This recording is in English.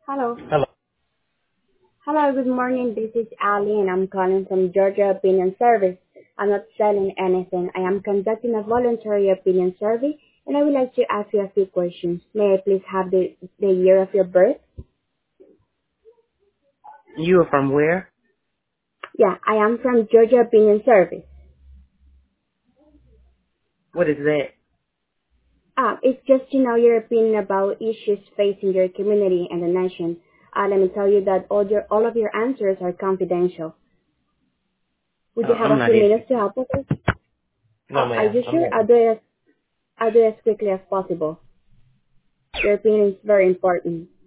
Hello. Hello. Hello, good morning. This is Ali and I'm calling from Georgia Opinion Service. I'm not selling anything. I am conducting a voluntary opinion survey and I would like to ask you a few questions. May I please have the year of your birth? You are from where? Yeah, I am from Georgia Opinion Service. What is that? It's just to know your opinion about issues facing your community and the nation. Let me tell you that all of your answers are confidential. Would you have I'm a not few minutes interested. to help us? No, Are ma'am. you I'm sure? not. I'll do it as quickly as possible. Your opinion is very important.